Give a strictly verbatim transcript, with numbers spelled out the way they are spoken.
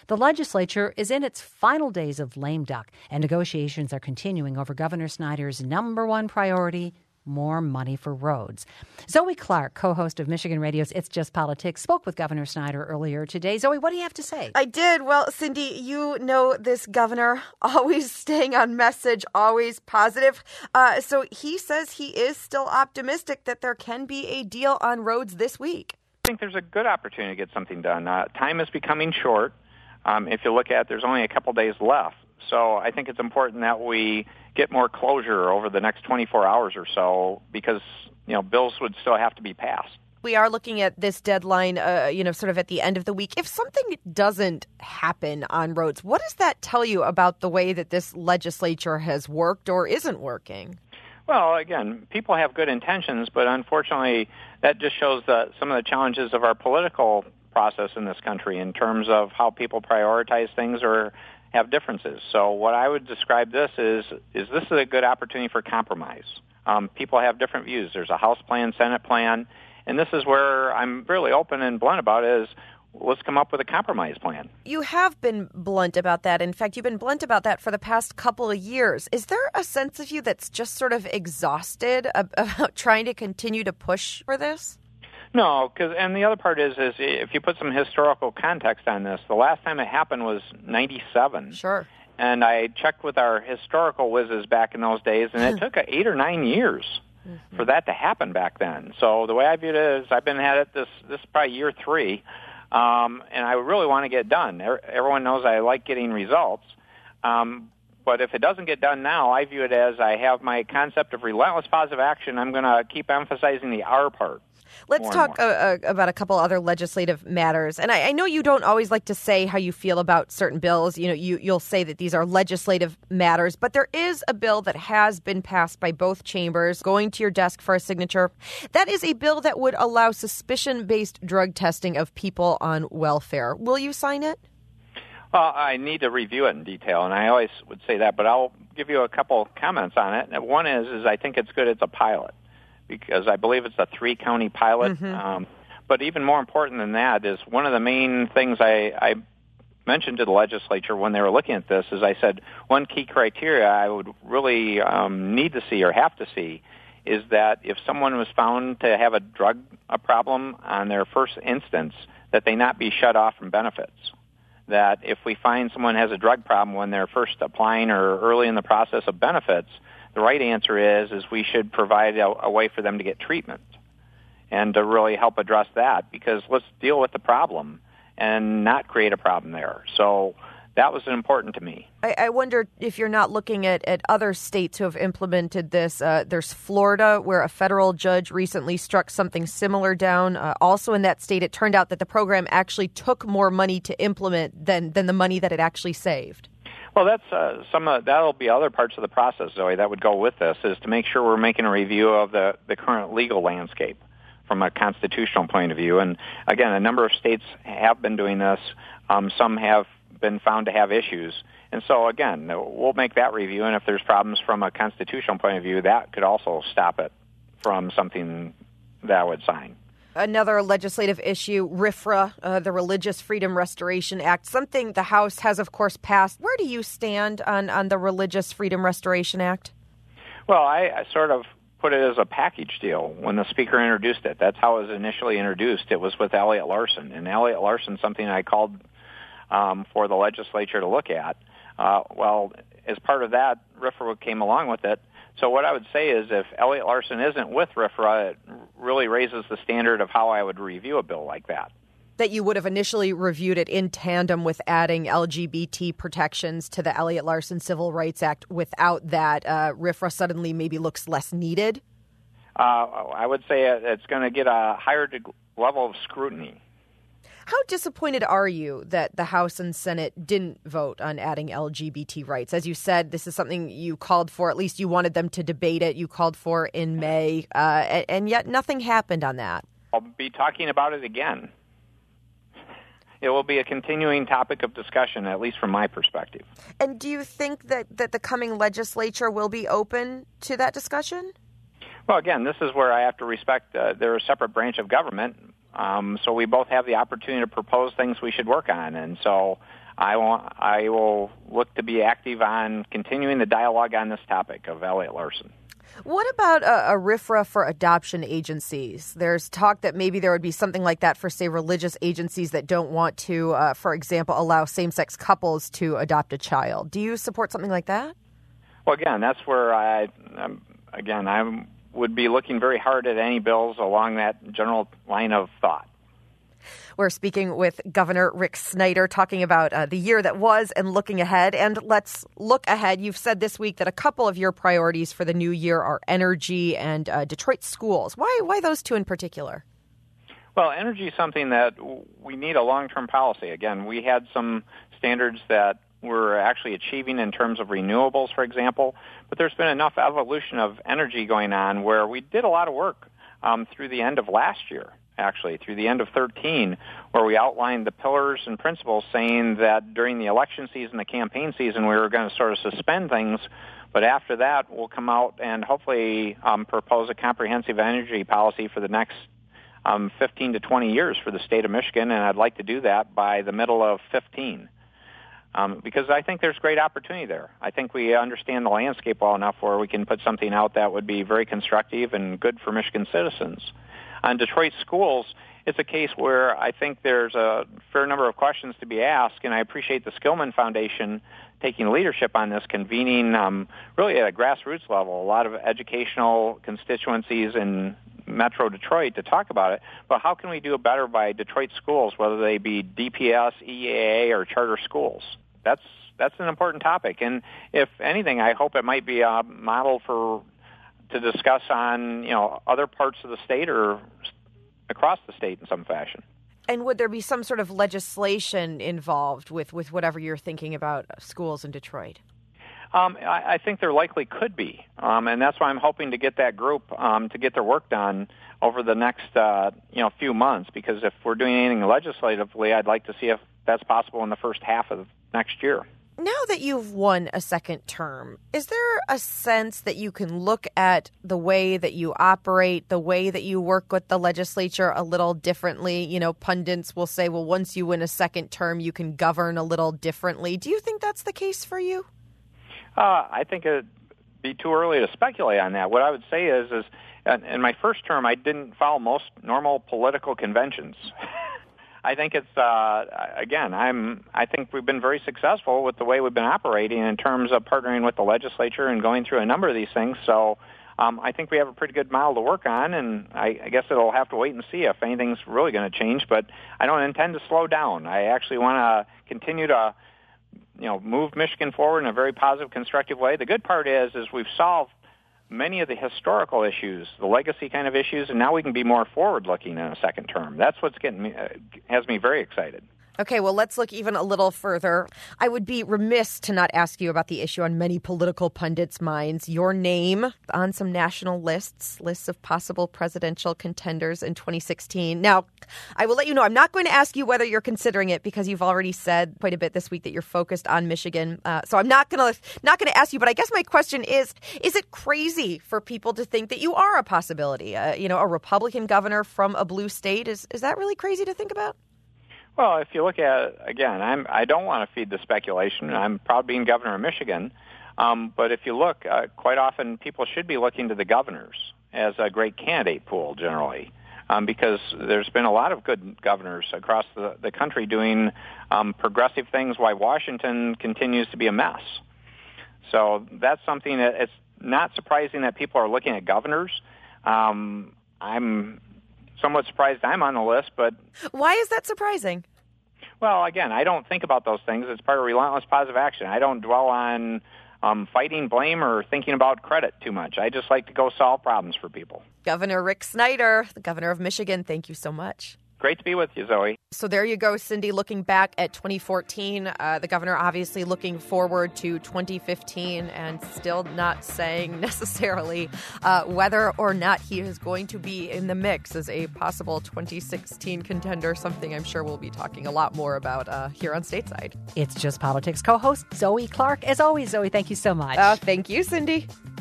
The legislature is in its final days of lame duck, and negotiations are continuing over Governor Snyder's number one priority, more money for roads. Zoe Clark, co-host of Michigan Radio's It's Just Politics, spoke with Governor Snyder earlier today. Zoe, what do you have to say? I did. Well, Cindy, you know this governor, always staying on message, always positive. Uh, so he says he is still optimistic that there can be a deal on roads this week. I think there's a good opportunity to get something done. Uh, time is becoming short. Um, if you look at it, there's only a couple days left. So I think it's important that we get more closure over the next twenty-four hours or so because, you know, bills would still have to be passed. We are looking at this deadline, uh, you know, sort of at the end of the week. If something doesn't happen on roads, what does that tell you about the way that this legislature has worked or isn't working? Well, again, people have good intentions, but unfortunately that just shows that some of the challenges of our political process in this country in terms of how people prioritize things or have differences. So what I would describe this is, is this is a good opportunity for compromise. Um, people have different views. There's a House plan, Senate plan, and this is where I'm really open and blunt about it is let's come up with a compromise plan. You have been blunt about that. In fact, you've been blunt about that for the past couple of years. Is there a sense of you that's just sort of exhausted about trying to continue to push for this? No, because and the other part is is if you put some historical context on this, the last time it happened was ninety-seven. Sure. And I checked with our historical whizzes back in those days, and it took eight or nine years mm-hmm. for that to happen back then. So the way I view it is I've been at it this this is probably year three, um, and I really want to get done. Everyone knows I like getting results. Um, But if it doesn't get done now, I view it as I have my concept of relentless positive action. I'm going to keep emphasizing the R part. Let's talk uh, about a couple other legislative matters. And I, I know you don't always like to say how you feel about certain bills. You know, you, you'll say that these are legislative matters. But there is a bill that has been passed by both chambers, going to your desk for a signature. That is a bill that would allow suspicion-based drug testing of people on welfare. Will you sign it? Well, I need to review it in detail, and I always would say that, but I'll give you a couple comments on it. One is, is I think it's good it's a pilot, because I believe it's a three-county pilot. Mm-hmm. Um, but even more important than that is one of the main things I, I mentioned to the legislature when they were looking at this is I said one key criteria I would really um, need to see or have to see is that if someone was found to have a drug a problem on their first instance, that they not be shut off from benefits. That if we find someone has a drug problem when they're first applying or early in the process of benefits, the right answer is is we should provide a, a way for them to get treatment and to really help address that, because let's deal with the problem and not create a problem there. So that was important to me. I, I wonder if you're not looking at, at other states who have implemented this. Uh, there's Florida, where a federal judge recently struck something similar down. Uh, also in that state, it turned out that the program actually took more money to implement than, than the money that it actually saved. Well, that's uh, some of that'll be other parts of the process, Zoe, that would go with this, is to make sure we're making a review of the, the current legal landscape from a constitutional point of view. And again, a number of states have been doing this. Um, some have been found to have issues. And so, again, we'll make that review, and if there's problems from a constitutional point of view, that could also stop it from something that I would sign. Another legislative issue, RFRA, uh, the Religious Freedom Restoration Act, something the House has, of course, passed. Where do you stand on, on the Religious Freedom Restoration Act? Well, I, I sort of put it as a package deal when the Speaker introduced it. That's how it was initially introduced. It was with Elliott Larsen. And Elliott Larsen, something I called um, for the legislature to look at. Uh, well, as part of that, RFRA came along with it. So what I would say is if Elliott Larsen isn't with RFRA, it really raises the standard of how I would review a bill like that. That you would have initially reviewed it in tandem with adding L G B T protections to the Elliott Larsen Civil Rights Act. Without that, uh, RFRA suddenly maybe looks less needed? Uh, I would say it's going to get a higher deg- level of scrutiny. How disappointed are you that the House and Senate didn't vote on adding L G B T rights? As you said, this is something you called for, at least you wanted them to debate it, you called for in May, uh, and yet nothing happened on that. I'll be talking about it again. It will be a continuing topic of discussion, at least from my perspective. And do you think that, that the coming legislature will be open to that discussion? Well, again, this is where I have to respect uh, they're a separate branch of government. Um, so we both have the opportunity to propose things we should work on. And so I will, I will look to be active on continuing the dialogue on this topic of Elliott Larsen. What about a, a R F R A for adoption agencies? There's talk that maybe there would be something like that for, say, religious agencies that don't want to, uh, for example, allow same-sex couples to adopt a child. Do you support something like that? Well, again, that's where I, um, again, I would be looking very hard at any bills along that general line of thought. We're speaking with Governor Rick Snyder, talking about uh, the year that was and looking ahead. And let's look ahead. You've said this week that a couple of your priorities for the new year are energy and uh, Detroit schools. Why, why those two in particular? Well, energy is something that we need a long-term policy. Again, we had some standards that we're actually achieving in terms of renewables, for example, but there's been enough evolution of energy going on where we did a lot of work um, through the end of last year. Actually, through the end of thirteen, where we outlined the pillars and principles saying that during the election season, the campaign season, we were going to sort of suspend things, but after that, we'll come out and hopefully um, propose a comprehensive energy policy for the next um, fifteen to twenty years for the state of Michigan, and I'd like to do that by the middle of fifteen. Um, because I think there's great opportunity there. I think we understand the landscape well enough where we can put something out that would be very constructive and good for Michigan citizens. On Detroit schools, it's a case where I think there's a fair number of questions to be asked, and I appreciate the Skillman Foundation taking leadership on this, convening um, really at a grassroots level a lot of educational constituencies in Metro Detroit to talk about it. But how can we do it better by Detroit schools, whether they be D P S, E A A, or charter schools? That's that's an important topic, and if anything, I hope it might be a model for to discuss on, you know, other parts of the state or across the state in some fashion. And would there be some sort of legislation involved with, with whatever you're thinking about schools in Detroit? Um, I, I think there likely could be, um, and that's why I'm hoping to get that group um, to get their work done over the next, uh, you know, few months. Because if we're doing anything legislatively, I'd like to see if that's possible in the first half of next year. Now that you've won a second term, is there a sense that you can look at the way that you operate, the way that you work with the legislature a little differently? You know, pundits will say, well, once you win a second term, you can govern a little differently. Do you think that's the case for you? Uh, I think it'd be too early to speculate on that. What I would say is, is in my first term, I didn't follow most normal political conventions. I think it's uh, again. I'm. I think we've been very successful with the way we've been operating in terms of partnering with the legislature and going through a number of these things. So um, I think we have a pretty good model to work on, and I, I guess it'll have to wait and see if anything's really going to change. But I don't intend to slow down. I actually want to continue to, you know, move Michigan forward in a very positive, constructive way. The good part is, is we've solved many of the historical issues, the legacy kind of issues, and now we can be more forward-looking in a second term. That's what's getting me, uh, has me very excited. Okay, well, let's look even a little further. I would be remiss to not ask you about the issue on many political pundits' minds. Your name on some national lists, lists of possible presidential contenders in twenty sixteen. Now, I will let you know, I'm not going to ask you whether you're considering it because you've already said quite a bit this week that you're focused on Michigan. Uh, so I'm not going to not going to ask you, but I guess my question is, is it crazy for people to think that you are a possibility? Uh, you know, a Republican governor from a blue state, is is that really crazy to think about? Well, if you look at it, again, I'm, I don't want to feed the speculation. I'm proud being governor of Michigan. Um, but if you look, uh, quite often people should be looking to the governors as a great candidate pool generally, um, because there's been a lot of good governors across the, the country doing um, progressive things while Washington continues to be a mess. So that's something that it's not surprising that people are looking at governors. Um, I'm somewhat surprised I'm on the list, but... Why is that surprising? Well, again, I don't think about those things. It's part of relentless positive action. I don't dwell on um, fighting blame or thinking about credit too much. I just like to go solve problems for people. Governor Rick Snyder, the governor of Michigan, thank you so much. Great to be with you, Zoe. So there you go, Cindy, looking back at twenty fourteen, uh, the governor obviously looking forward to twenty fifteen and still not saying necessarily uh, whether or not he is going to be in the mix as a possible twenty sixteen contender, something I'm sure we'll be talking a lot more about uh, here on Stateside. It's Just Politics co-host Zoe Clark. As always, Zoe, thank you so much. Uh, thank you, Cindy.